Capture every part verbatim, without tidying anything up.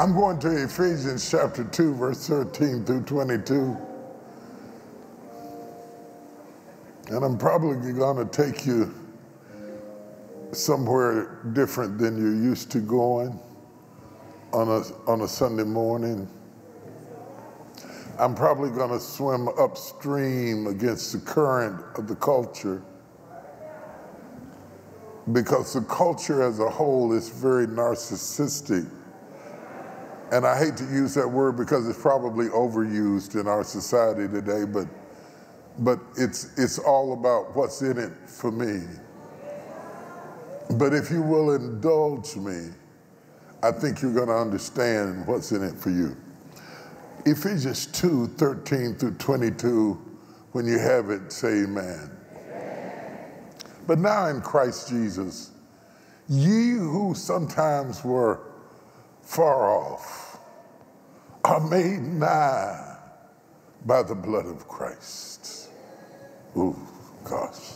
I'm going to Ephesians chapter two, verse thirteen through twenty-two. And I'm probably going to take you somewhere different than you're used to going on a, on a Sunday morning. I'm probably going to swim upstream against the current of the culture, because the culture as a whole is very narcissistic. And I hate to use that word because it's probably overused in our society today, but but it's it's all about what's in it for me. But if you will indulge me, I think you're going to understand what's in it for you. Ephesians two, thirteen through twenty-two, when you have it, say amen. But now in Christ Jesus, ye who sometimes were far off are made nigh by the blood of Christ. Ooh, gosh.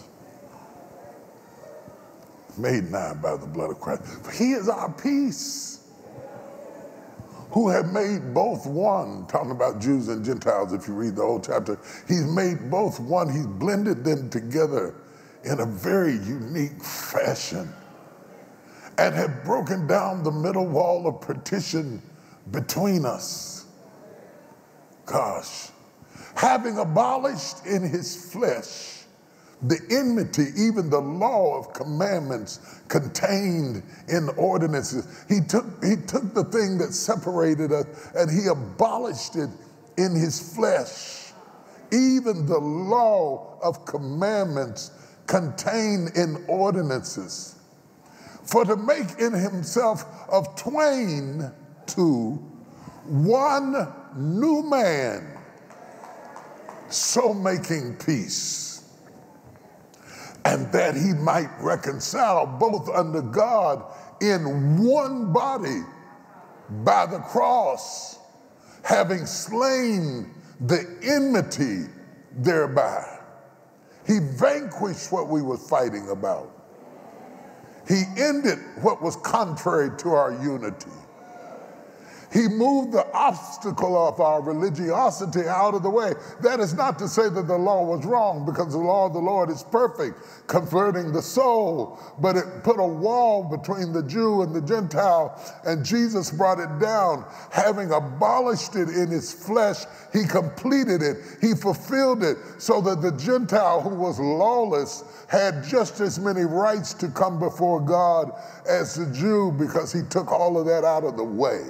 Made nigh by the blood of Christ. For he is our peace, who have made both one, talking about Jews and Gentiles if you read the whole chapter. He's made both one. He's blended them together in a very unique fashion, and have broken down the middle wall of partition between us. Gosh. Having abolished in his flesh the enmity, even the law of commandments contained in ordinances. He took, he took the thing that separated us and he abolished it in his flesh. Even the law of commandments contained in ordinances. For to make in himself of twain two one new man, so making peace, and that he might reconcile both unto God in one body by the cross, having slain the enmity thereby. He vanquished what we were fighting about. He ended what was contrary to our unity. He moved the obstacle of our religiosity out of the way. That is not to say that the law was wrong, because the law of the Lord is perfect, converting the soul, but it put a wall between the Jew and the Gentile, and Jesus brought it down. Having abolished it in his flesh, he completed it. He fulfilled it so that the Gentile who was lawless had just as many rights to come before God as the Jew, because he took all of that out of the way.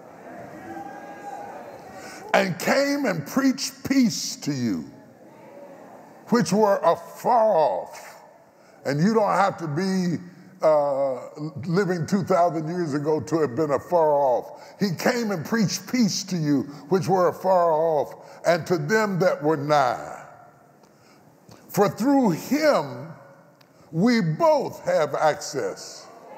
And came and preached peace to you, which were afar off. And you don't have to be uh, living two thousand years ago to have been afar off. He came and preached peace to you, which were afar off, and to them that were nigh. For through him we both have access.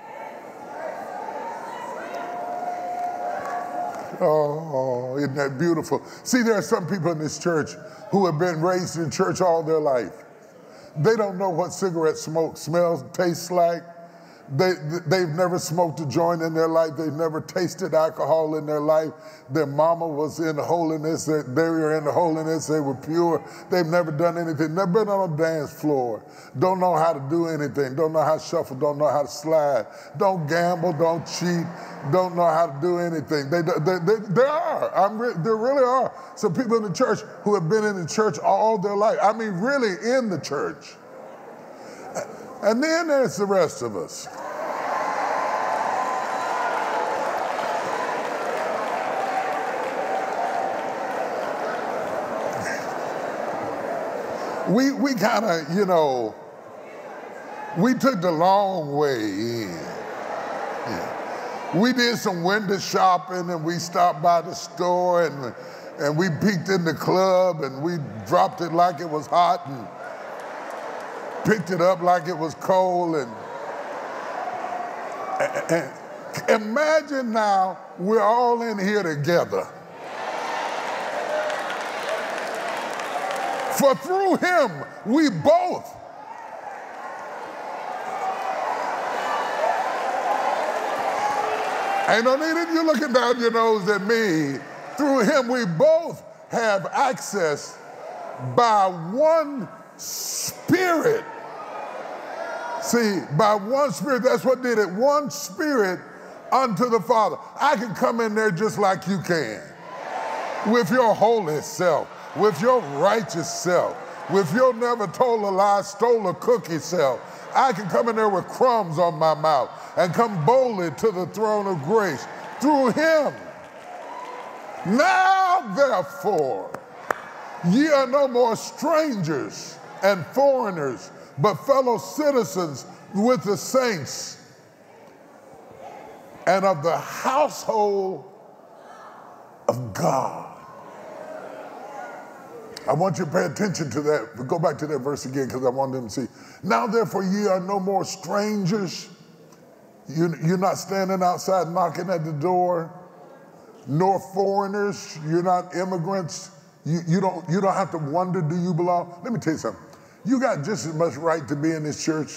Oh, isn't that beautiful? See, there are some people in this church who have been raised in church all their life. They don't know what cigarette smoke smells, tastes like. They, they've never smoked a joint in their life. They've never tasted alcohol in their life. Their mama was in holiness. They, they were in holiness. They were pure. They've never done anything. Never been on a dance floor. Don't know how to do anything. Don't know how to shuffle. Don't know how to slide. Don't gamble. Don't cheat. Don't know how to do anything. They, they, they, there are. I'm re- there really are some people in the church who have been in the church all their life. I mean, really in the church. And then there's the rest of us. We we kind of, you know, we took the long way in. Yeah. We did some window shopping, and we stopped by the store, and and we peeked in the club, and we dropped it like it was hot, and picked it up like it was cold. And, and, and imagine now we're all in here together. For through him we both Ain't no need of you looking down your nose at me. Through him we both have access by one Spirit. See, by one Spirit, that's what did it. One Spirit unto the Father. I can come in there just like you can. With your holy self, with your righteous self, with your never told a lie, stole a cookie self. I can come in there with crumbs on my mouth and come boldly to the throne of grace through him. Now, therefore, ye are no more strangers and foreigners, but fellow citizens with the saints and of the household of God. I want you to pay attention to that. But go back to that verse again because I want them to see. Now, therefore, ye are no more strangers. You, you're not standing outside knocking at the door, nor foreigners. You're not immigrants. You, you, don't, you don't have to wonder, do you belong? Let me tell you something. You got just as much right to be in this church.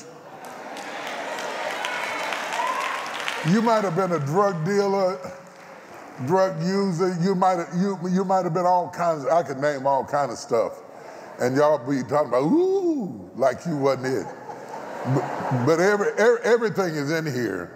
You might have been a drug dealer, drug user. You might have, you, you might have been all kinds of, I could name all kinds of stuff. And y'all be talking about, ooh, like you wasn't it. But, but every, every, everything is in here.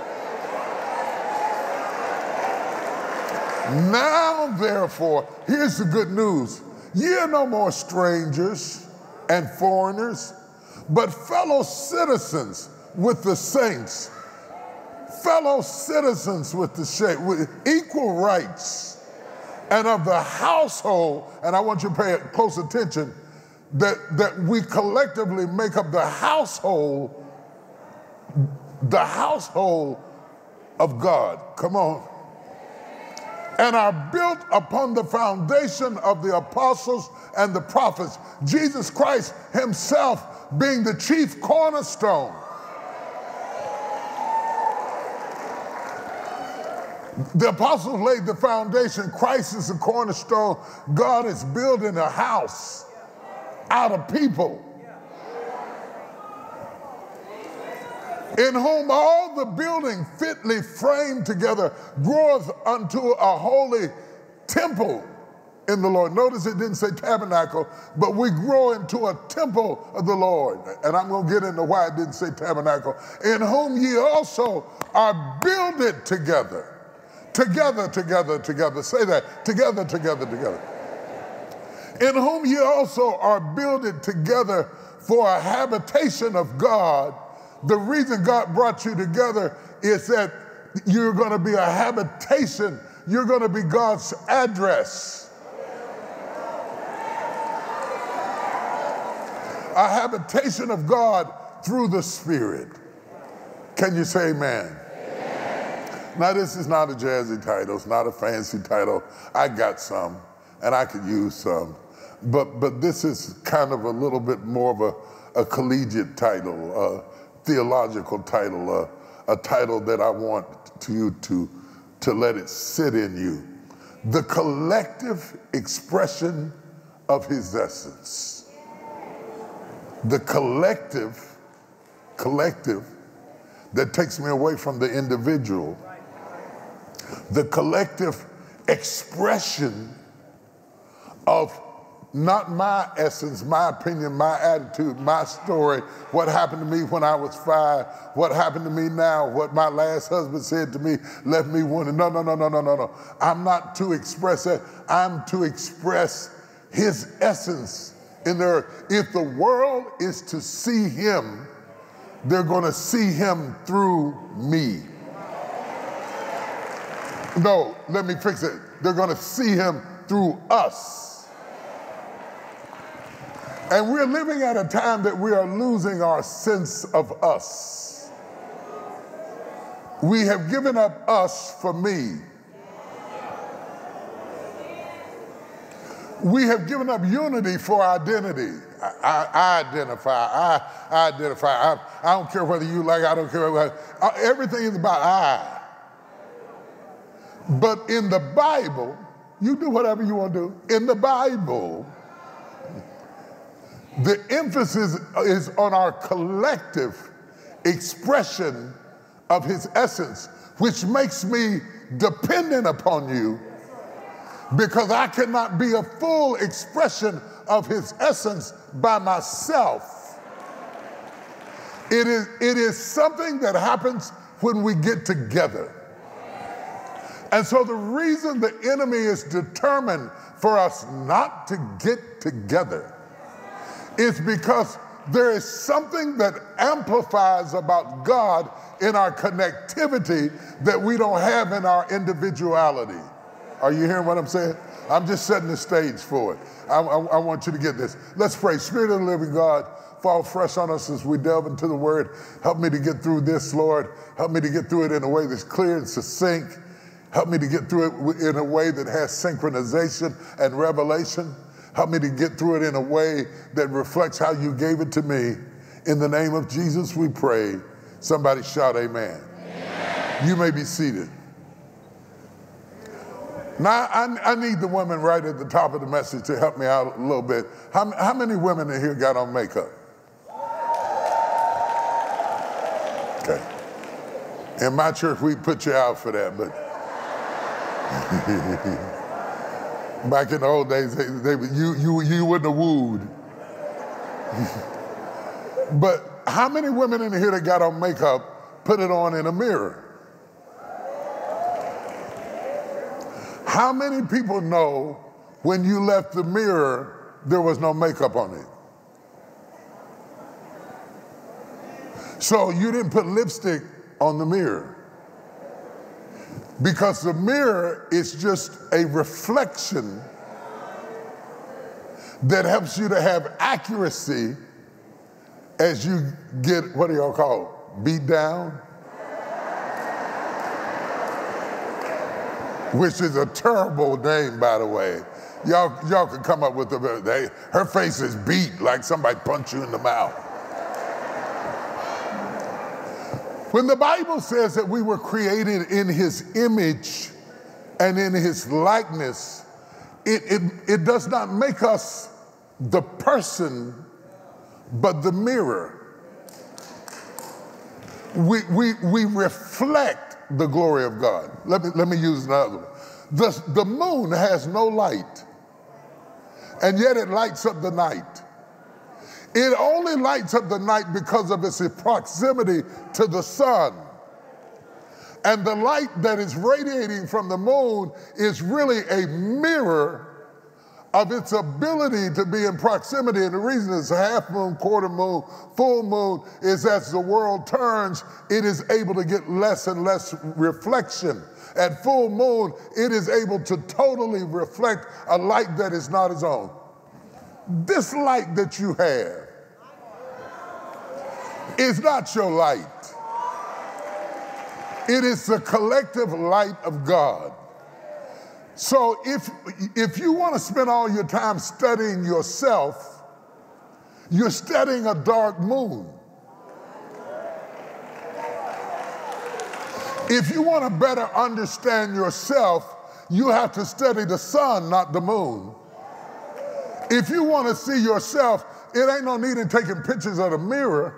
Now, therefore, here's the good news. Ye are no more strangers and foreigners, but fellow citizens with the saints, fellow citizens with the saints, with equal rights, and of the household, and I want you to pay close attention, that, that we collectively make up the household, the household of God. Come on. And are built upon the foundation of the apostles and the prophets, Jesus Christ himself being the chief cornerstone. The apostles laid the foundation. Christ is the cornerstone. God is building a house out of people, in whom all the building fitly framed together groweth unto a holy temple in the Lord. Notice it didn't say tabernacle, but we grow into a temple of the Lord. And I'm going to get into why it didn't say tabernacle. In whom ye also are builded together. Together, together, together. Say that. Together, together, together. In whom ye also are builded together for a habitation of God. The reason God brought you together is that you're going to be a habitation. You're going to be God's address. A habitation of God through the Spirit. Can you say amen? Amen? Now, this is not a jazzy title. It's not a fancy title. I got some, and I could use some. But, but this is kind of a little bit more of a, a collegiate title, a theological title, a, a title that I want to you to, to let it sit in you. The collective expression of his essence. The collective, collective that takes me away from the individual. The collective expression of not my essence, my opinion, my attitude, my story, what happened to me when I was five, what happened to me now, what my last husband said to me, left me wounded. No, no, no, no, no, no, no. I'm not to express that. I'm to express his essence in the earth. If the world is to see him, they're going to see him through me. No, let me fix it. They're going to see him through us. And we're living at a time that we are losing our sense of us. We have given up us for me. We have given up unity for identity. I, I, I identify, I, I identify. I, I don't care whether you like, I don't care whether, I, everything is about I. But in the Bible, you do whatever you want to do. In the Bible, the emphasis is on our collective expression of his essence, which makes me dependent upon you, because I cannot be a full expression of his essence by myself. It is, it is something that happens when we get together. And so the reason the enemy is determined for us not to get together is because there is something that amplifies about God in our connectivity that we don't have in our individuality. Are you hearing what I'm saying? I'm just setting the stage for it. I, I, I want you to get this. Let's pray. Spirit of the living God, fall fresh on us as we delve into the word. Help me to get through this, Lord. Help me to get through it in a way that's clear and succinct. Help me to get through it in a way that has synchronization and revelation. Help me to get through it in a way that reflects how you gave it to me. In the name of Jesus, we pray. Somebody shout amen. Amen. You may be seated. Now, I, I need the women right at the top of the message to help me out a little bit. How, how many women in here got on makeup? Okay. In my church, we put you out for that, but back in the old days, they, they, you, you, you wouldn't have wooed. But how many women in here that got on makeup put it on in a mirror? How many people know when you left the mirror, there was no makeup on it? So you didn't put lipstick on the mirror, because the mirror is just a reflection that helps you to have accuracy as you get, what do y'all call it, beat down? Which is a terrible name, by the way. Y'all, y'all can come up with a, they, her face is beat like somebody punched you in the mouth. When the Bible says that we were created in his image and in his likeness, it, it, it does not make us the person, but the mirror. We, we, we reflect the glory of God. Let me, let me use another one. The, the moon has no light, and yet it lights up the night. It only lights up the night because of its proximity to the sun. And the light that is radiating from the moon is really a mirror of its ability to be in proximity. And the reason it's a half moon, quarter moon, full moon is as the world turns, it is able to get less and less reflection. At full moon, it is able to totally reflect a light that is not its own. This light that you have is not your light. It is the collective light of God. So if, if you want to spend all your time studying yourself, you're studying a dark moon. If you want to better understand yourself, you have to study the sun, not the moon. If you want to see yourself, it ain't no need in taking pictures of the mirror.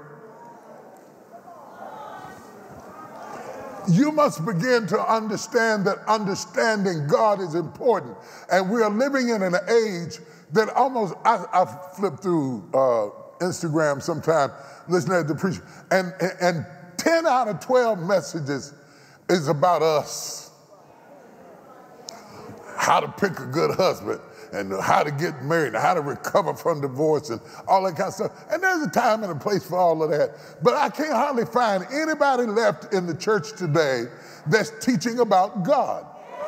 You must begin to understand that understanding God is important. And we are living in an age that almost, I, I flip through uh, Instagram sometime, listening to the preacher, and, and ten out of twelve messages is about us. How to pick a good husband, and how to get married, and how to recover from divorce, and all that kind of stuff. And there's a time and a place for all of that. But I can't hardly find anybody left in the church today that's teaching about God.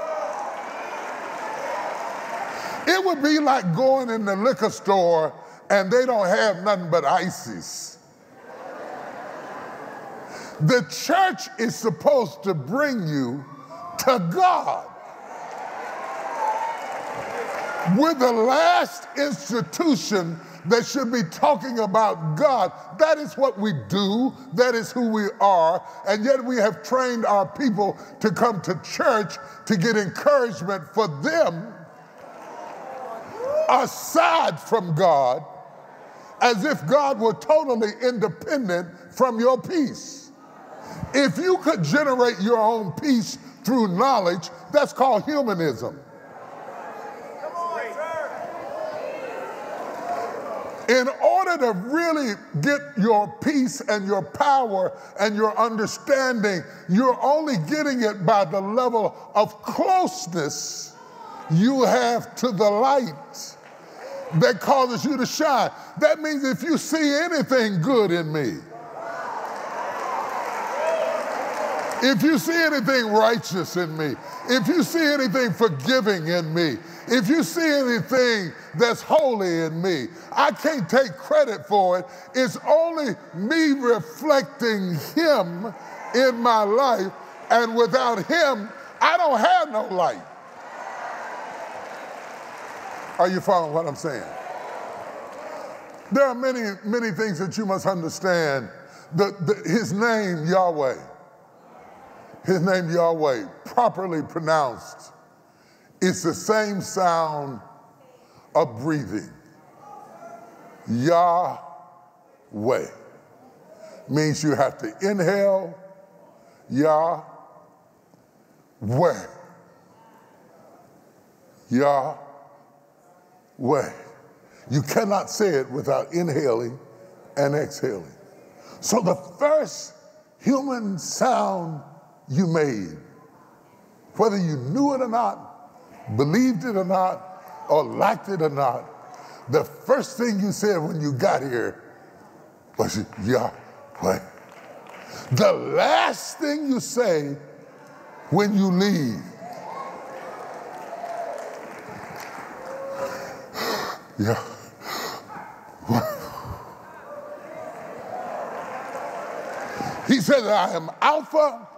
It would be like going in the liquor store and they don't have nothing but ices. The church is supposed to bring you to God. We're the last institution that should be talking about God. That is what we do. That is who we are. And yet we have trained our people to come to church to get encouragement for them aside from God, as if God were totally independent from your peace. If you could generate your own peace through knowledge, that's called humanism. In order to really get your peace and your power and your understanding, you're only getting it by the level of closeness you have to the light that causes you to shine. That means if you see anything good in me, if you see anything righteous in me, if you see anything forgiving in me, if you see anything that's holy in me, I can't take credit for it. It's only me reflecting him in my life, and without him, I don't have no light. Are you following what I'm saying? There are many, many things that you must understand. The, the, his name, Yahweh, his name, Yahweh, properly pronounced, it's the same sound of breathing. Yahweh means you have to inhale, Yahweh, Yahweh. You cannot say it without inhaling and exhaling. So the first human sound you made, whether you knew it or not, believed it or not, or liked it or not, the first thing you said when you got here was Yahweh. The last thing you say when you leave, Yahweh. He said that I am Alpha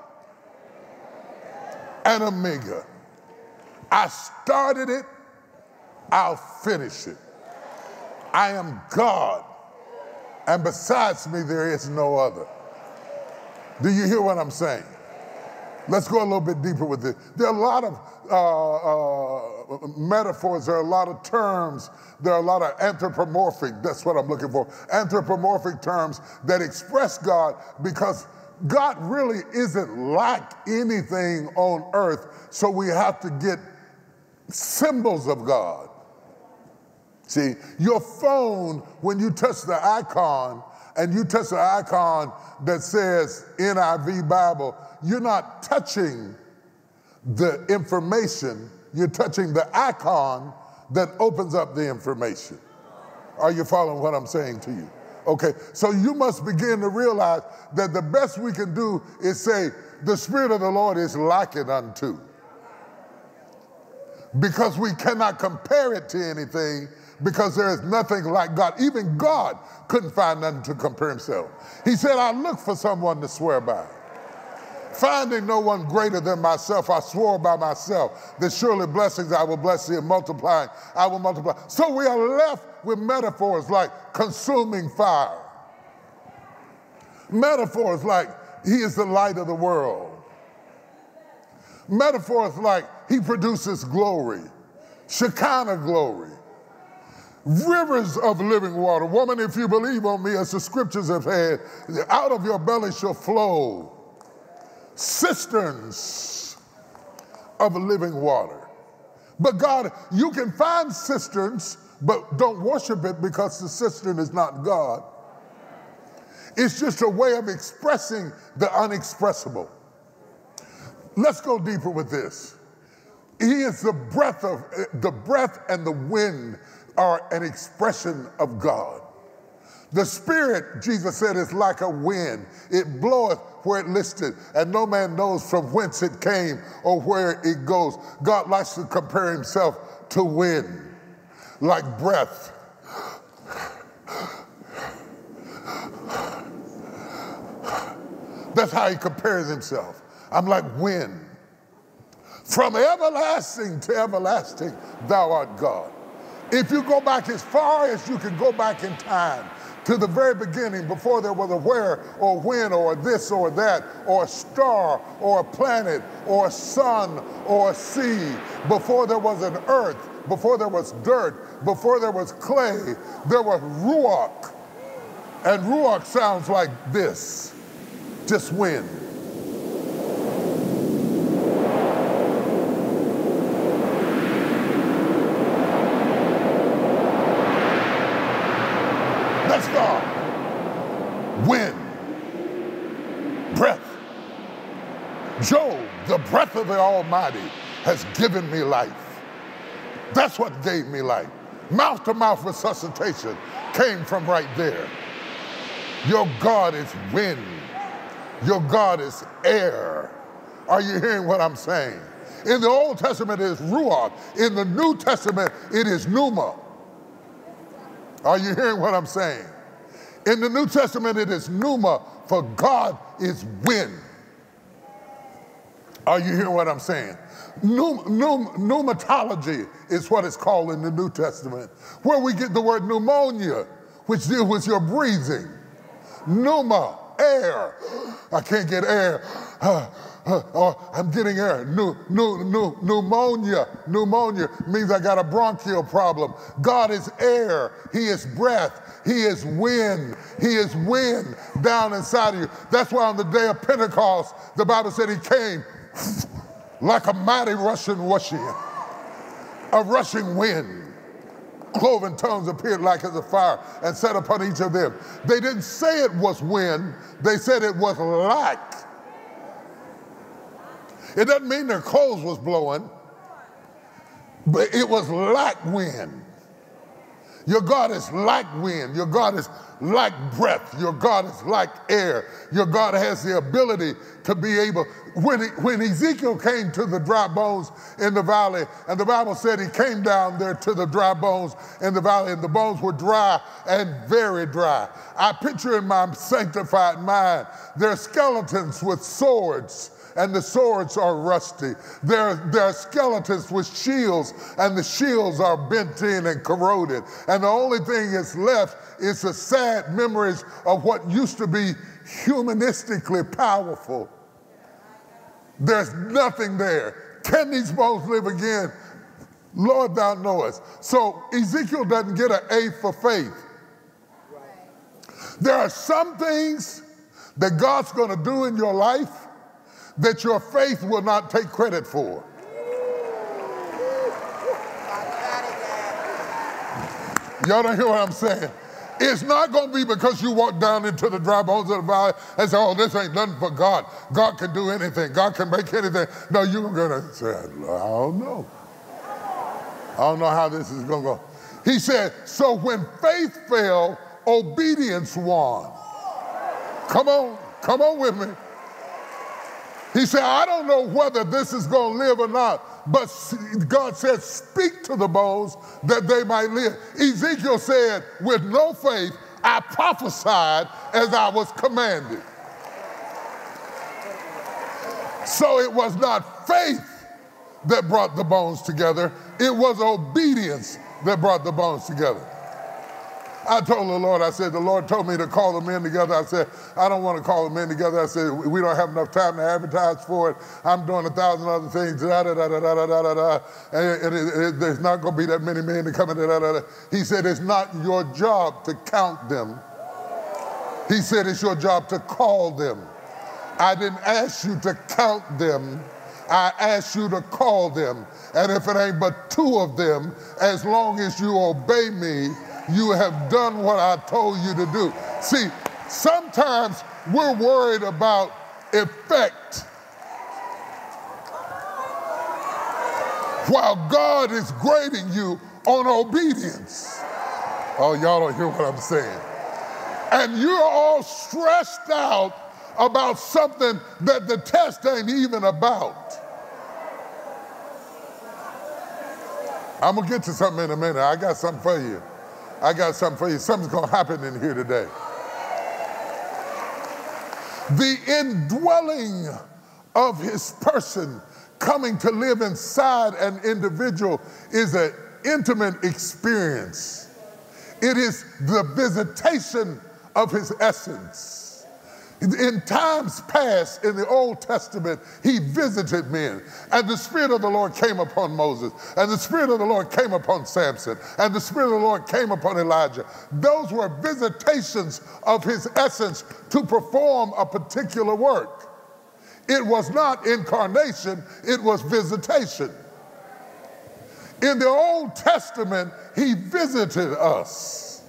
and Omega. I started it, I'll finish it. I am God, and besides me there is no other. Do you hear what I'm saying? Let's go a little bit deeper with this. There are a lot of uh, uh, metaphors, there are a lot of terms, there are a lot of anthropomorphic, that's what I'm looking for, anthropomorphic terms that express God, because God really isn't like anything on earth, so we have to get symbols of God. See, your phone, when you touch the icon, and you touch the icon that says N I V Bible, you're not touching the information, you're touching the icon that opens up the information. Are you following what I'm saying to you? Okay, so you must begin to realize that the best we can do is say, the Spirit of the Lord is like it unto. Because we cannot compare it to anything, because there is nothing like God. Even God couldn't find nothing to compare himself. He said, I look for someone to swear by. Finding no one greater than myself, I swore by myself that surely blessings I will bless thee, and multiplying I will multiply. So we are left with metaphors like consuming fire. Metaphors like he is the light of the world. Metaphors like he produces glory, Shekinah glory, rivers of living water. Woman, if you believe on me, as the scriptures have said, out of your belly shall flow cisterns of living water. But God, you can find cisterns, but don't worship it, because the cistern is not God. It's just a way of expressing the unexpressible. Let's go deeper with this. He is the breath of, the breath and the wind are an expression of God. The Spirit, Jesus said, is like a wind. It bloweth where it listed, and no man knows from whence it came or where it goes. God likes to compare himself to wind, like breath. That's how he compares himself. I'm like wind. From everlasting to everlasting, thou art God. If you go back as far as you can go back in time, to the very beginning, before there was a where or when or this or that, or a star or a planet or a sun or a sea, before there was an earth, before there was dirt, before there was clay, there was Ruach. And Ruach sounds like this, just wind. That's God. Wind, breath. Job, the breath of the Almighty has given me life. That's what gave me life. Mouth-to-mouth resuscitation came from right there. Your God is wind. Your God is air. Are you hearing what I'm saying? In the Old Testament, it is Ruach. In the New Testament, it is Pneuma. Are you hearing what I'm saying? In the New Testament, it is Pneuma, for God is wind. Are you hearing what I'm saying? Pneum, pneum, pneumatology is what it's called in the New Testament, where we get the word pneumonia, which deals with your breathing. Pneuma, air. I can't get air. Uh, uh, oh, I'm getting air. New, new, new, pneumonia. Pneumonia means I got a bronchial problem. God is air. He is breath. He is wind. He is wind down inside of you. That's why on the day of Pentecost, the Bible said he came like a mighty rushing rushing, a rushing wind. Cloven tongues appeared like as a fire and set upon each of them. They didn't say it was wind. They said it was like. It doesn't mean their clothes was blowing, but it was like wind. Your God is like wind. Your God is like breath. Your God is like air. Your God has the ability to be able, when, he, when Ezekiel came to the dry bones in the valley, and the Bible said he came down there to the dry bones in the valley, and the bones were dry and very dry. I picture in my sanctified mind, there are skeletons with swords, and the swords are rusty. There, there are skeletons with shields, and the shields are bent in and corroded. And the only thing that's left is the sad memories of what used to be humanistically powerful. There's nothing there. Can these bones live again? Lord, thou knowest. So Ezekiel doesn't get an A for faith. There are some things that God's going to do in your life that your faith will not take credit for. Y'all don't hear what I'm saying? It's not going to be because you walk down into the dry bones of the valley and say, oh, this ain't nothing for God. God can do anything. God can make anything. No, you're going to say, I don't know. I don't know how this is going to go. He said, so when faith failed, obedience won. Come on. Come on with me. He said, I don't know whether this is going to live or not, but God said, speak to the bones that they might live. Ezekiel said, with no faith, I prophesied as I was commanded. So it was not faith that brought the bones together. It was obedience that brought the bones together. I told the Lord, I said, the Lord told me to call the men together. I said, I don't want to call the men together. I said, we don't have enough time to advertise for it. I'm doing a thousand other things. Da, da, da, da, da, da, da, da. And it, it, it, there's not going to be that many men to come in. Da, da, da, da. He said, it's not your job to count them. He said, it's your job to call them. I didn't ask you to count them. I asked you to call them. And if it ain't but two of them, as long as you obey me, you have done what I told you to do. See, sometimes we're worried about effect, while God is grading you on obedience. Oh, y'all don't hear what I'm saying. And you're all stressed out about something that the test ain't even about. I'm gonna get to something in a minute. I got something for you. I got something for you. Something's going to happen in here today. The indwelling of his person coming to live inside an individual is an intimate experience. It is the visitation of his essence. In times past, in the Old Testament, he visited men. And the Spirit of the Lord came upon Moses. And the Spirit of the Lord came upon Samson. And the Spirit of the Lord came upon Elijah. Those were visitations of his essence to perform a particular work. It was not incarnation, it was visitation. In the Old Testament, he visited us.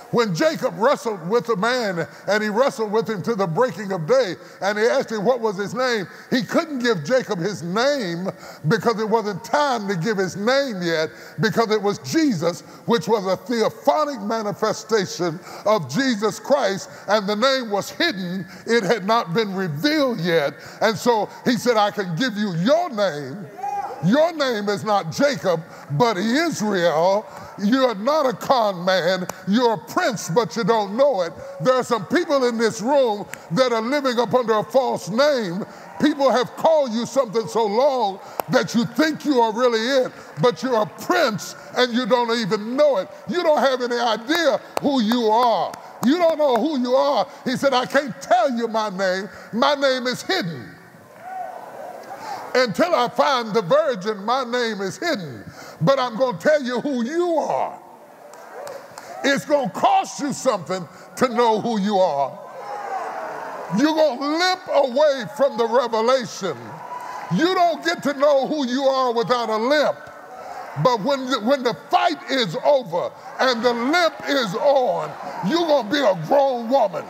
When Jacob wrestled with a man, and he wrestled with him to the breaking of day, and he asked him what was his name, he couldn't give Jacob his name because it wasn't time to give his name yet, because it was Jesus, which was a theophanic manifestation of Jesus Christ, and the name was hidden. It had not been revealed yet. And so he said, I can give you your name. Your name is not Jacob, but Israel. You're not a con man. You're a prince, but you don't know it. There are some people in this room that are living up under a false name. People have called you something so long that you think you are really it, but you're a prince and you don't even know it. You don't have any idea who you are. You don't know who you are. He said, I can't tell you my name. My name is hidden. Until I find the virgin, my name is hidden. But I'm going to tell you who you are. It's going to cost you something to know who you are. You're going to limp away from the revelation. You don't get to know who you are without a limp. But when the, when the fight is over and the limp is on, you're going to be a grown woman.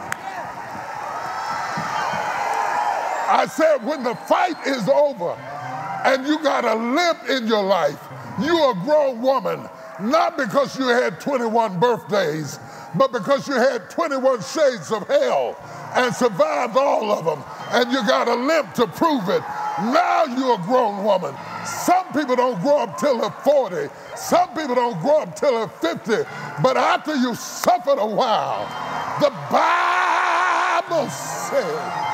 I said, when the fight is over and you got a limp in your life, you're a grown woman, not because you had twenty-one birthdays, but because you had twenty-one shades of hell and survived all of them, and you got a limp to prove it. Now you're a grown woman. Some people don't grow up till they're forty. Some people don't grow up till they're fifty. But after you suffered a while, the Bible says,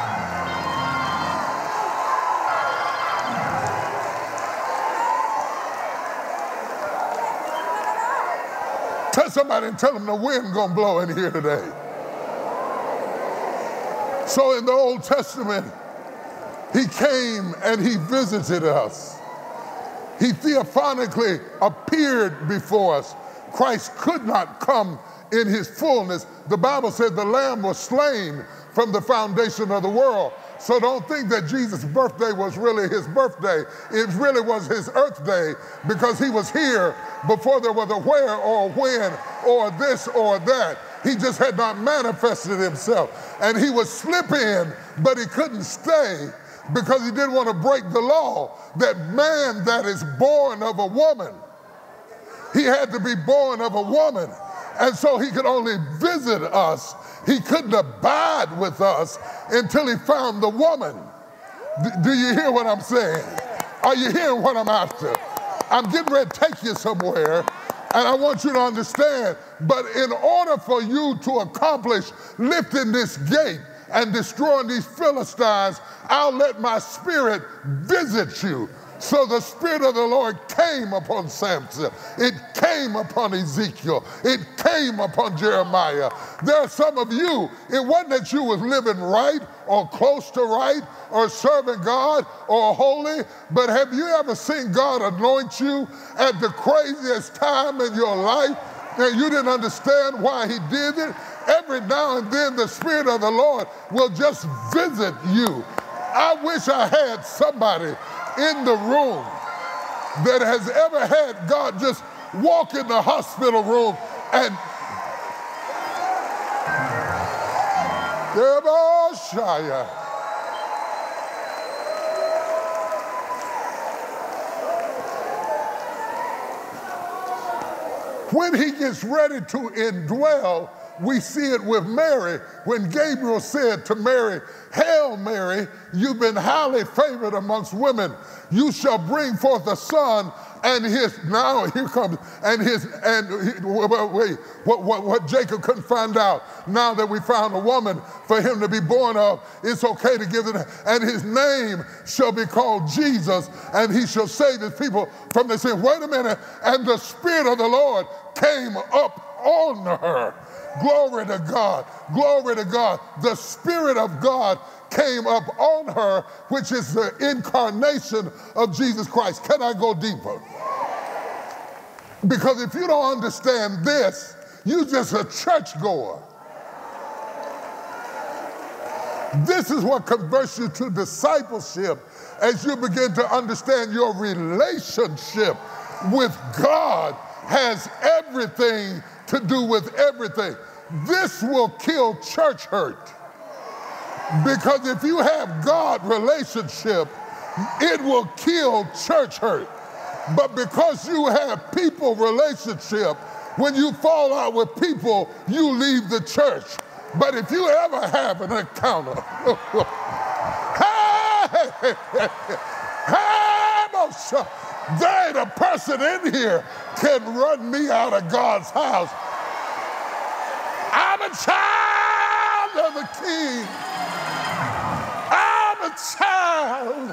tell somebody and tell them the wind gonna blow in here today. So in the Old Testament, he came and he visited us. He theophanically appeared before us. Christ could not come in his fullness. The Bible said the Lamb was slain from the foundation of the world. So don't think that Jesus' birthday was really his birthday. It really was his earth day, because he was here before there was a where or a when or this or that. He just had not manifested himself. And he would slip in, but he couldn't stay, because he didn't want to break the law that man that is born of a woman, he had to be born of a woman. And so he could only visit us. He couldn't abide with us until he found the woman. D- do you hear what I'm saying? Are you hearing what I'm after? I'm getting ready to take you somewhere, and I want you to understand, but in order for you to accomplish lifting this gate and destroying these Philistines, I'll let my spirit visit you. So the Spirit of the Lord came upon Samson. It came upon Ezekiel. It came upon Jeremiah. There are some of you, it wasn't that you was living right or close to right or serving God or holy, but have you ever seen God anoint you at the craziest time in your life and you didn't understand why he did it? Every now and then the Spirit of the Lord will just visit you. I wish I had somebody in the room that has ever had God just walk in the hospital room and when he gets ready to indwell, we see it with Mary when Gabriel said to Mary, "Hail Mary, you've been highly favored amongst women. You shall bring forth a son, and his," now here comes, and his, and he, wait, what, what, what Jacob couldn't find out, now that we found a woman for him to be born of, it's okay to give it, and his name shall be called Jesus, and he shall save his people from the sin. Wait a minute, and the Spirit of the Lord came up on her. Glory to God. Glory to God. The Spirit of God came up on her, which is the incarnation of Jesus Christ. Can I go deeper? Because if you don't understand this, you're just a churchgoer. This is what converts you to discipleship as you begin to understand your relationship with God has everything to do with everything. This will kill church hurt. Because if you have God relationship, it will kill church hurt. But because you have people relationship, when you fall out with people, you leave the church. But if you ever have an encounter, hey, hey, there ain't a person in here can run me out of God's house. I'm a child of the King. I'm a child.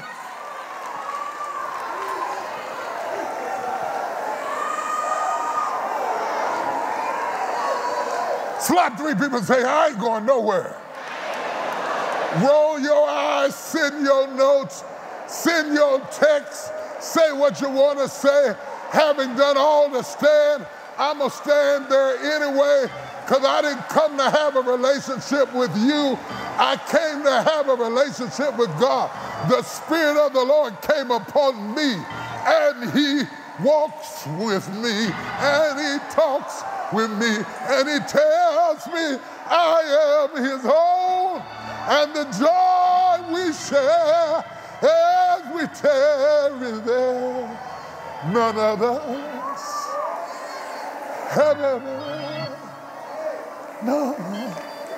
Slap three people and say, I ain't going nowhere. Roll your eyes, send your notes, send your texts, say what you want to say. Having done all to stand, I'm going to stand there anyway, because I didn't come to have a relationship with you. I came to have a relationship with God. The Spirit of the Lord came upon me, and He walks with me, and He talks with me, and He tells me I am His own, and the joy we share as we tarry there, none others have ever known.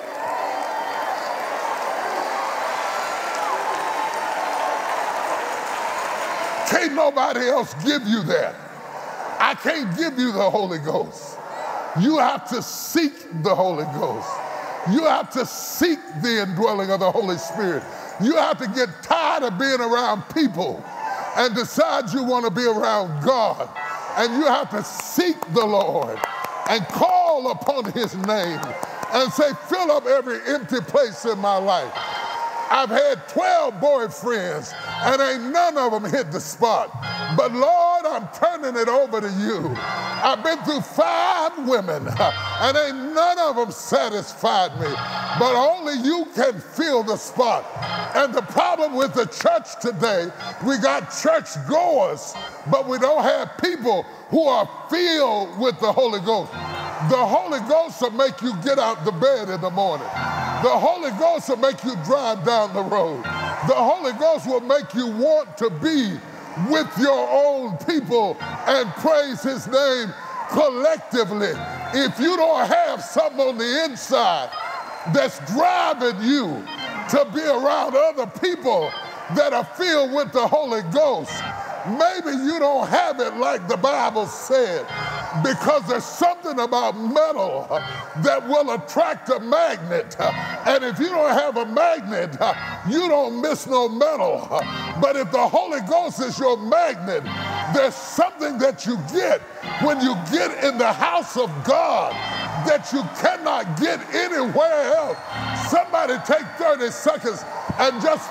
Can't nobody else give you that. I can't give you the Holy Ghost. You have to seek the Holy Ghost. You have to seek the indwelling of the Holy Spirit. You have to get tired of being around people and decide you want to be around God. And you have to seek the Lord and call upon His name and say, fill up every empty place in my life. I've had twelve boyfriends and ain't none of them hit the spot. But Lord, I'm turning it over to you. I've been through five women and ain't none of them satisfied me. But only you can fill the spot. And the problem with the church today, we got church goers, but we don't have people who are filled with the Holy Ghost. The Holy Ghost will make you get out the bed in the morning. The Holy Ghost will make you drive down the road. The Holy Ghost will make you want to be with your own people and praise His name collectively. If you don't have something on the inside that's driving you to be around other people that are filled with the Holy Ghost, maybe you don't have it like the Bible said, because there's something about metal that will attract a magnet. And if you don't have a magnet, you don't miss no metal. But if the Holy Ghost is your magnet, there's something that you get when you get in the house of God that you cannot get anywhere else. Somebody take thirty seconds and just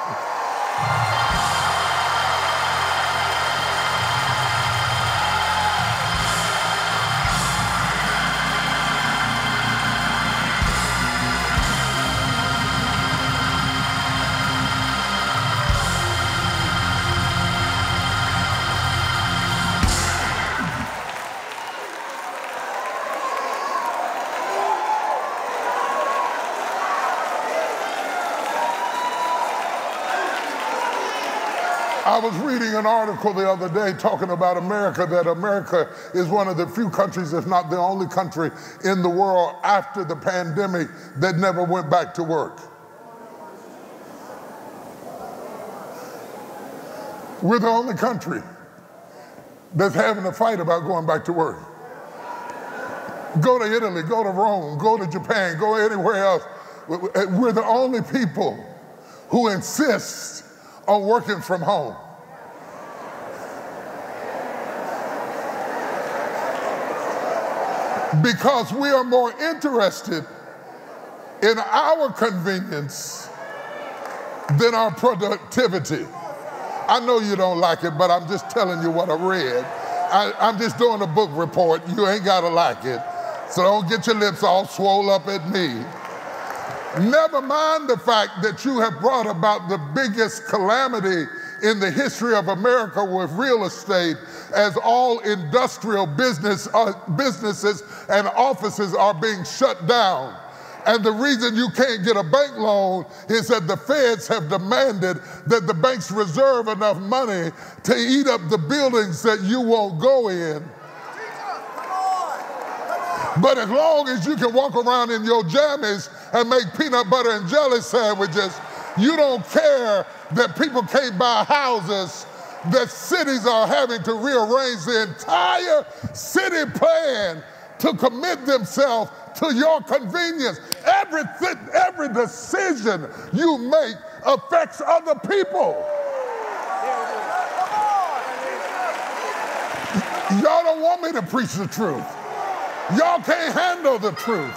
I was reading an article the other day talking about America, that America is one of the few countries, if not the only country in the world after the pandemic that never went back to work. We're the only country that's having a fight about going back to work. Go to Italy, go to Rome, go to Japan, go anywhere else. We're the only people who insist on working from home. Because we are more interested in our convenience than our productivity. I know you don't like it, but I'm just telling you what I read. I, I'm just doing a book report. You ain't gotta like it. So don't get your lips all swole up at me. Never mind the fact that you have brought about the biggest calamity in the history of America with real estate, as all industrial business, uh, businesses and offices are being shut down. And the reason you can't get a bank loan is that the feds have demanded that the banks reserve enough money to eat up the buildings that you won't go in. But as long as you can walk around in your jammies and make peanut butter and jelly sandwiches, you don't care that people can't buy houses, that cities are having to rearrange the entire city plan to commit themselves to your convenience. Everything, every decision you make affects other people. Y'all don't want me to preach the truth. Y'all can't handle the truth.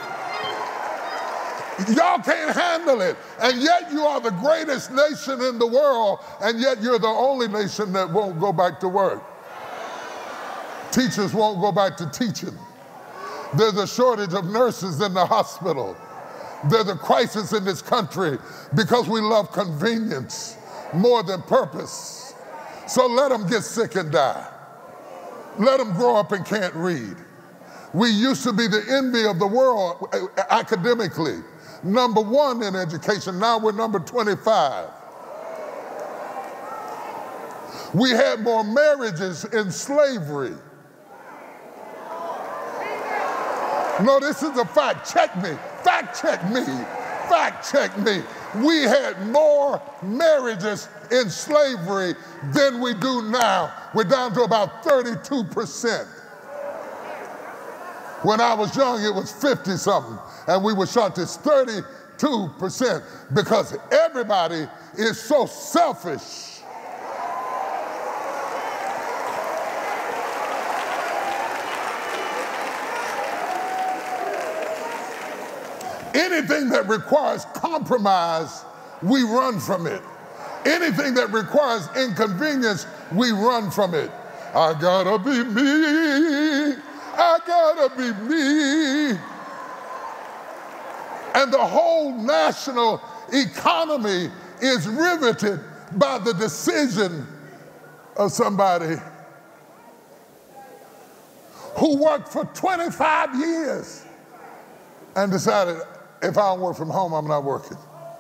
Y'all can't handle it. And yet you are the greatest nation in the world, and yet you're the only nation that won't go back to work. Teachers won't go back to teaching. There's a shortage of nurses in the hospital. There's a crisis in this country because we love convenience more than purpose. So let them get sick and die. Let them grow up and can't read. We used to be the envy of the world academically. Number one in education, now we're number twenty-five. We had more marriages in slavery. No, this is a fact. Check me. Fact check me. Fact check me. We had more marriages in slavery than we do now. We're down to about thirty-two percent. When I was young, it was fifty something, and we were shocked it's thirty-two percent because everybody is so selfish. Anything that requires compromise, we run from it. Anything that requires inconvenience, we run from it. I gotta be me. I gotta be me. And the whole national economy is riveted by the decision of somebody who worked for twenty-five years and decided, if I don't work from home, I'm not working.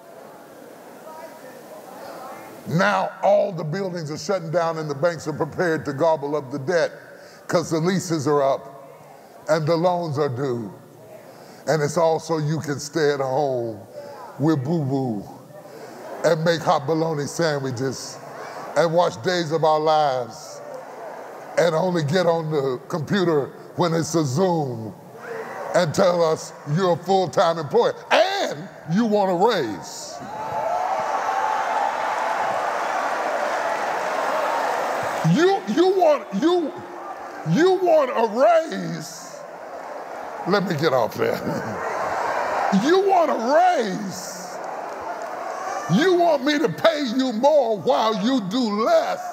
Now all the buildings are shutting down and the banks are prepared to gobble up the debt because the leases are up and the loans are due. And it's also you can stay at home with boo-boo and make hot bologna sandwiches and watch Days of Our Lives and only get on the computer when it's a Zoom and tell us you're a full-time employee and you want a raise. You, you, want, you, you want a raise. Let me get off there. You want a raise. You want me to pay you more while you do less.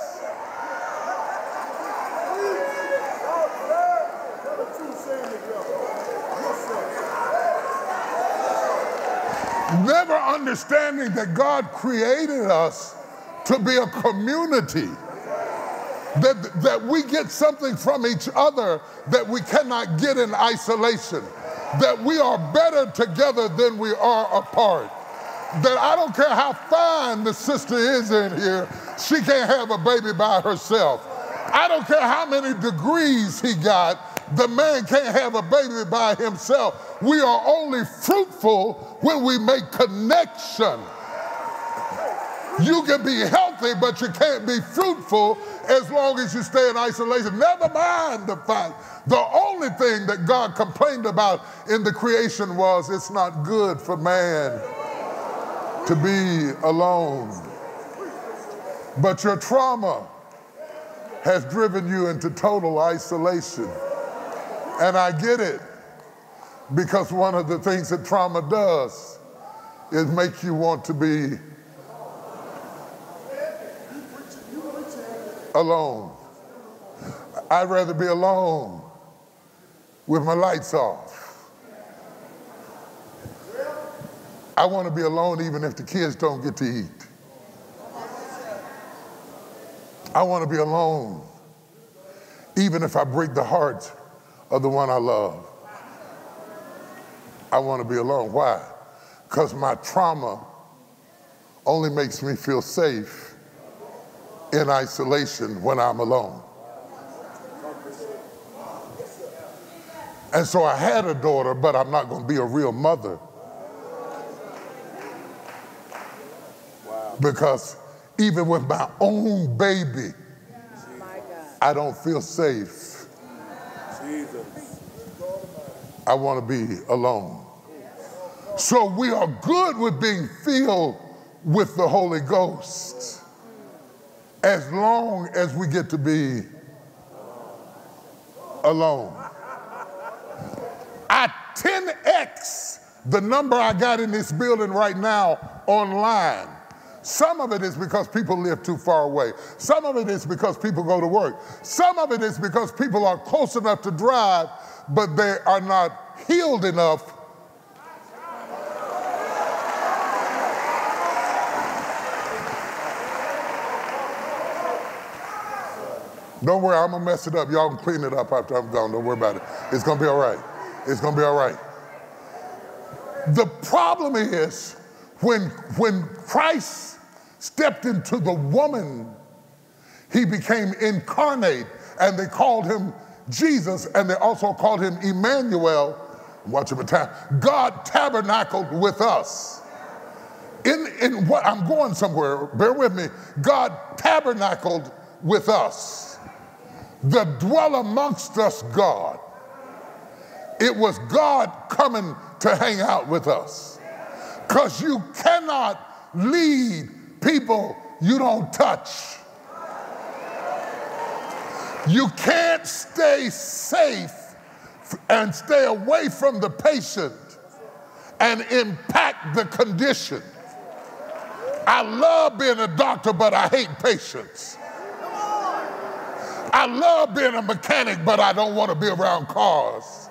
Never understanding that God created us to be a community. That, that we get something from each other that we cannot get in isolation. That we are better together than we are apart. That I don't care how fine the sister is in here, she can't have a baby by herself. I don't care how many degrees he got, the man can't have a baby by himself. We are only fruitful when we make connection. You can be healthy, but you can't be fruitful as long as you stay in isolation. Never mind the fact, the only thing that God complained about in the creation was it's not good for man to be alone. But your trauma has driven you into total isolation. And I get it, because one of the things that trauma does is make you want to be alone. I'd rather be alone with my lights off. I want to be alone even if the kids don't get to eat. I want to be alone, even if I break the heart of the one I love. I want to be alone. Why? Because my trauma only makes me feel safe in isolation when I'm alone. And so I had a daughter, but I'm not going to be a real mother. Because even with my own baby, I don't feel safe. I want to be alone. So we are good with being filled with the Holy Ghost as long as we get to be alone. I ten X the number I got in this building right now online. Some of it is because people live too far away. Some of it is because people go to work. Some of it is because people are close enough to drive, but they are not healed enough. Don't worry, I'm gonna mess it up. Y'all can clean it up after I'm gone. Don't worry about it. It's gonna be all right. It's gonna be all right. The problem is when, when Christ stepped into the woman, he became incarnate, and they called him Jesus, and they also called him Emmanuel. Watch him time. God tabernacled with us. In, in what I'm going somewhere, bear with me. God tabernacled with us. The dwell amongst us God. It was God coming to hang out with us. Because you cannot lead people you don't touch. You can't stay safe and stay away from the patient and impact the condition. I love being a doctor, but I hate patients. I love being a mechanic, but I don't want to be around cars.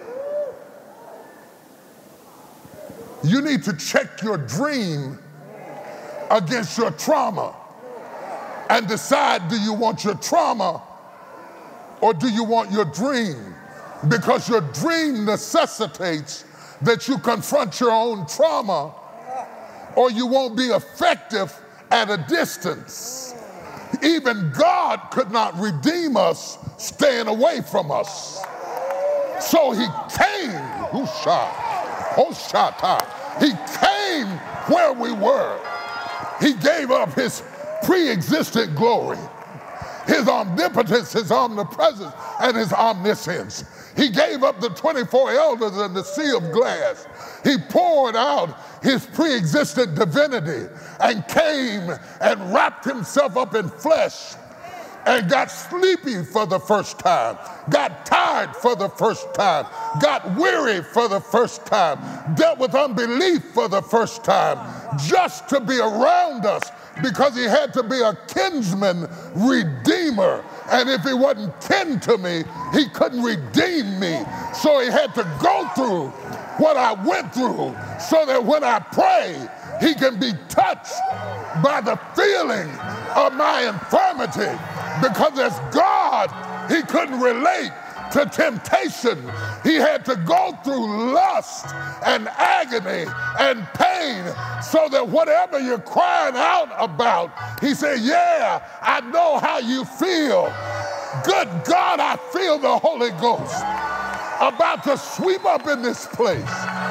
You need to check your dream against your trauma and decide, do you want your trauma or do you want your dream? Because your dream necessitates that you confront your own trauma or you won't be effective at a distance. Even God could not redeem us staying away from us. So he came, Husha, Hoshata, he came where we were. He gave up his pre-existent glory, his omnipotence, his omnipresence, and his omniscience. He gave up the twenty-four elders and the sea of glass. He poured out his pre-existent divinity and came and wrapped himself up in flesh and got sleepy for the first time, got tired for the first time, got weary for the first time, dealt with unbelief for the first time, just to be around us because he had to be a kinsman redeemer. And if he wasn't kin to me, he couldn't redeem me. So he had to go through what I went through so that when I pray, he can be touched by the feeling of my infirmity. Because as God, he couldn't relate to temptation. He had to go through lust and agony and pain so that whatever you're crying out about, he said, yeah, I know how you feel. Good God, I feel the Holy Ghost about to sweep up in this place.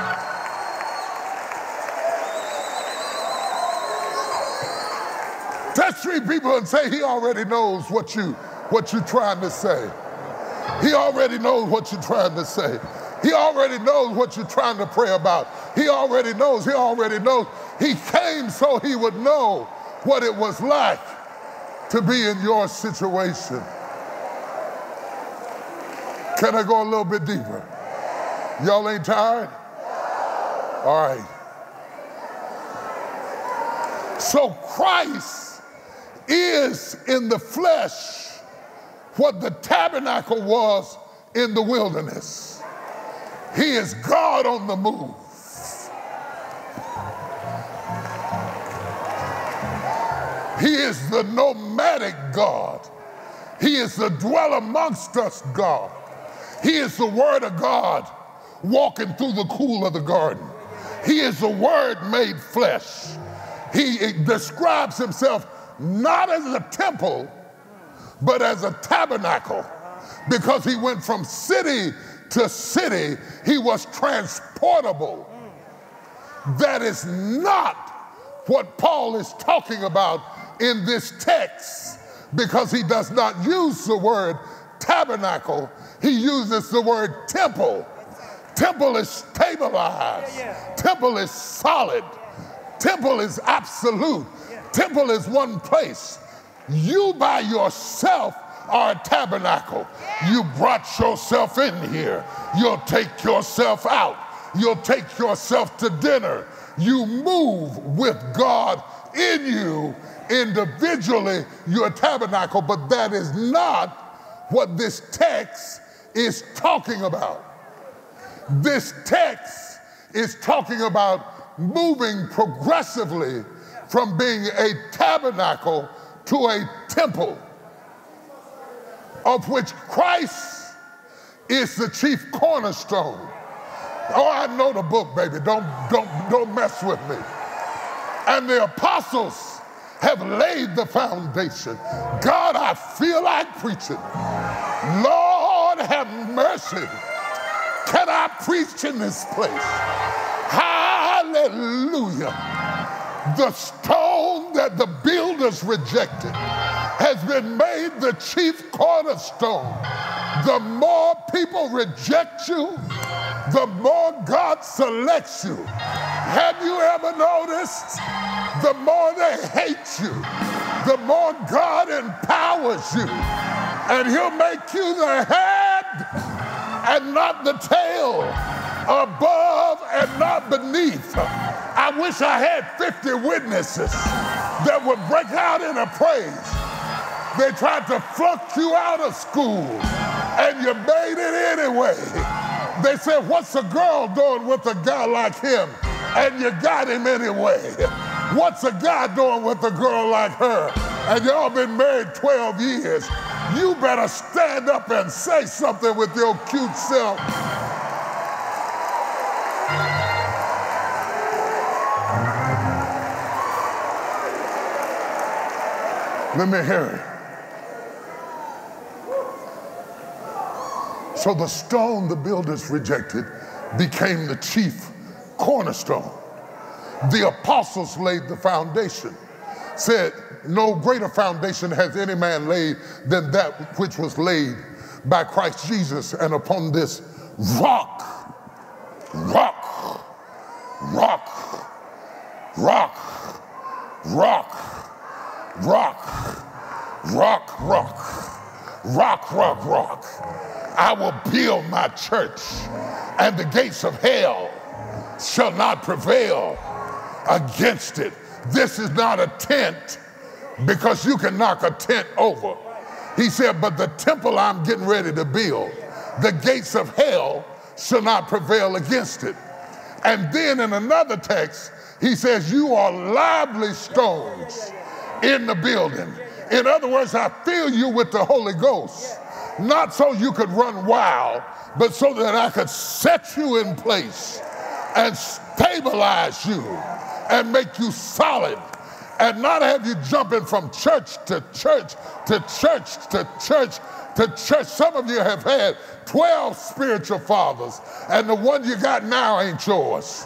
Touch three people and say, he already knows what, you, what you're trying to say. He already knows what you're trying to say. He already knows what you're trying to pray about. He already knows, he already knows. He came so he would know what it was like to be in your situation. Can I go a little bit deeper? Y'all ain't tired? All right. So Christ is in the flesh what the tabernacle was in the wilderness. He is God on the move. He is the nomadic God. He is the dwell amongst us God. He is the Word of God walking through the cool of the garden. He is the Word made flesh. He describes himself not as a temple, but as a tabernacle, because he went from city to city. He was transportable. That is not what Paul is talking about in this text, because he does not use the word tabernacle. He uses the word temple. Temple is stabilized. Temple is solid. Temple is absolute. Temple is one place. You by yourself are a tabernacle. You brought yourself in here. You'll take yourself out. You'll take yourself to dinner. You move with God in you individually. You're a tabernacle, but that is not what this text is talking about. This text is talking about moving progressively from being a tabernacle to a temple, of which Christ is the chief cornerstone. Oh, I know the book, baby. Don't, don't, don't mess with me. And the apostles have laid the foundation. God, I feel like preaching. Lord, have mercy. Can I preach in this place? Hallelujah. The stone that the builders rejected has been made the chief cornerstone. The more people reject you, the more God selects you. Have you ever noticed? The more they hate you, the more God empowers you. And he'll make you the head and not the tail, above and not beneath. I wish I had fifty witnesses that would break out in a praise. They tried to flunk you out of school, and you made it anyway. They said, what's a girl doing with a guy like him? And you got him anyway. What's a guy doing with a girl like her? And y'all been married twelve years. You better stand up and say something with your cute self. Let me hear it. So the stone the builders rejected became the chief cornerstone. The apostles laid the foundation, said, no greater foundation has any man laid than that which was laid by Christ Jesus. And upon this rock, rock, rock, rock, rock, rock, rock, rock, rock, rock, rock, I will build my church, and the gates of hell shall not prevail against it. This is not a tent, because you can knock a tent over. He said, but the temple I'm getting ready to build, the gates of hell shall not prevail against it. And then in another text, he says, you are lively stones in the building. In other words, I fill you with the Holy Ghost, not so you could run wild, but so that I could set you in place and stabilize you and make you solid, and not have you jumping from church to church to church to church to church. Some of you have had twelve spiritual fathers, and the one you got now ain't yours.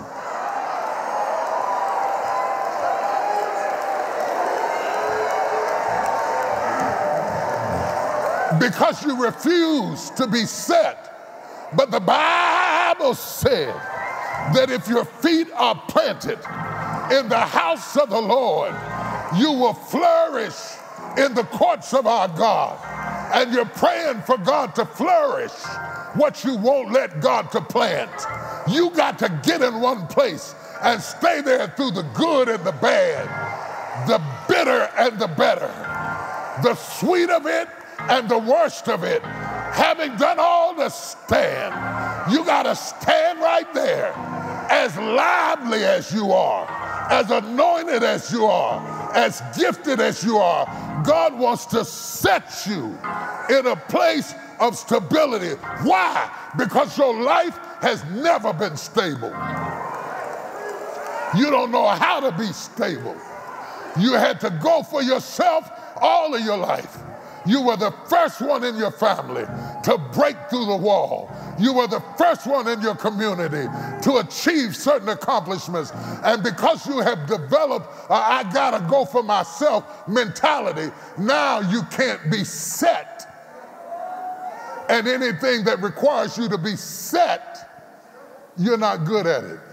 Because you refuse to be set. But the Bible said that if your feet are planted in the house of the Lord, you will flourish in the courts of our God. And you're praying for God to flourish what you won't let God to plant. You got to get in one place and stay there through the good and the bad, the bitter and the better, the sweet of it and the worst of it. Having done all to stand, you got to stand right there, as lively as you are, as anointed as you are, as gifted as you are, God wants to set you in a place of stability. Why? Because your life has never been stable. You don't know how to be stable. You had to go for yourself all of your life. You were the first one in your family to break through the wall. You were the first one in your community to achieve certain accomplishments. And because you have developed a I gotta go for myself mentality, now you can't be set. And anything that requires you to be set, you're not good at it.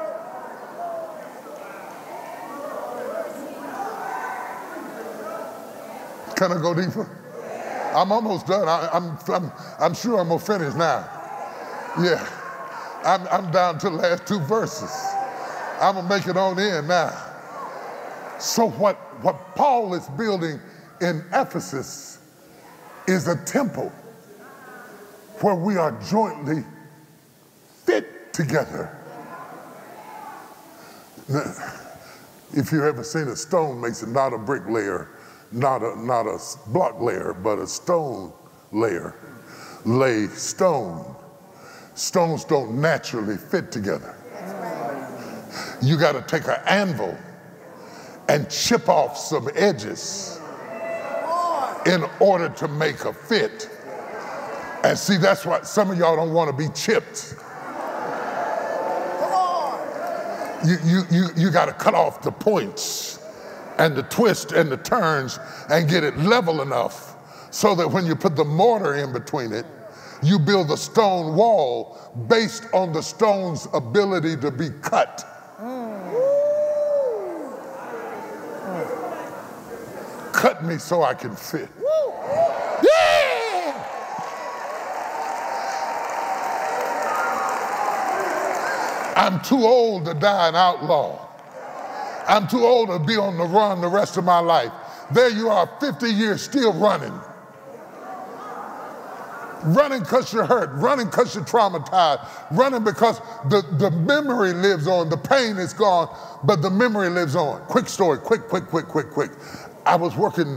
Can I go deeper? I'm almost done. I, I'm, I'm, I'm sure I'm gonna finish now. Yeah, I'm, I'm down to the last two verses. I'm gonna make it on in now. So what, what Paul is building in Ephesus is a temple where we are jointly fit together. Now, if you've ever seen a stonemason, not a bricklayer, not a, not a block layer, but a stone layer, lay stone. Stones don't naturally fit together. You got to take an anvil and chip off some edges in order to make a fit. And see, that's why some of y'all don't want to be chipped. You, you, you, you got to cut off the points and the twist and the turns and get it level enough so that when you put the mortar in between it, you build a stone wall based on the stone's ability to be cut. Mm. Mm. Cut me so I can fit. Woo. Yeah! I'm too old to die an outlaw. I'm too old to be on the run the rest of my life. There you are, fifty years still running. Running because you're hurt, running because you're traumatized, running because the, the memory lives on, the pain is gone, but the memory lives on. Quick story, quick, quick, quick, quick, quick. I was working,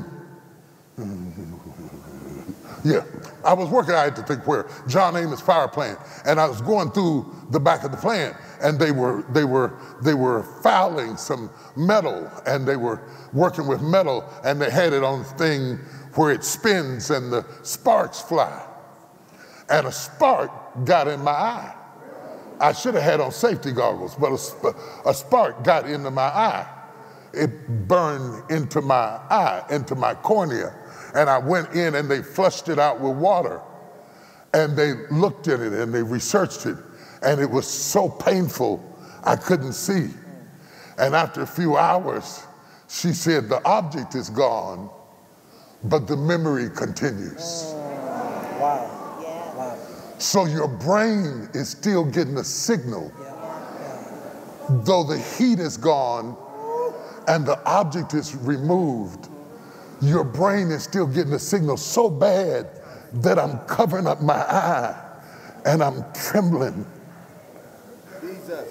yeah, I was working, I had to think where, John Amos Power Plant, and I was going through the back of the plant, and they were, they were, they were fouling some metal, and they were working with metal, and they had it on the thing where it spins and the sparks fly. And a spark got in my eye. I should have had on safety goggles, but a, a spark got into my eye. It burned into my eye, into my cornea. And I went in and they flushed it out with water. And they looked at it and they researched it. And it was so painful, I couldn't see. And after a few hours, she said, the object is gone, but the memory continues. Mm. Wow. So your brain is still getting a signal. Though the heat is gone and the object is removed, your brain is still getting a signal so bad that I'm covering up my eye and I'm trembling. Jesus.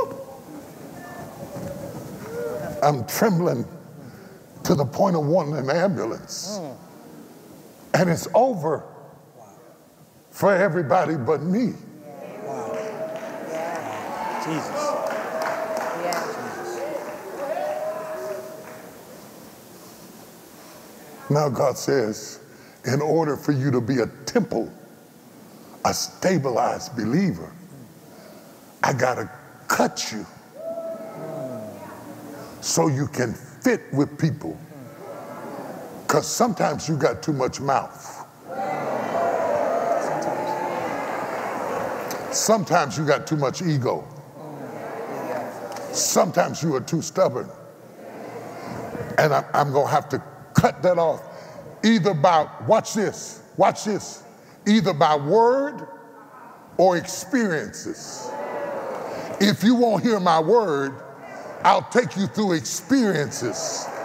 I'm trembling to the point of wanting an ambulance. And it's over for everybody but me. Wow. Yeah. Jesus. Yeah. Now God says, in order for you to be a temple, a stabilized believer, I gotta cut you so you can fit with people. Because sometimes you got too much mouth. Sometimes you got too much ego. Sometimes you are too stubborn. And I, I'm gonna have to cut that off either by, watch this, watch this, either by word or experiences. If you won't hear my word, I'll take you through experiences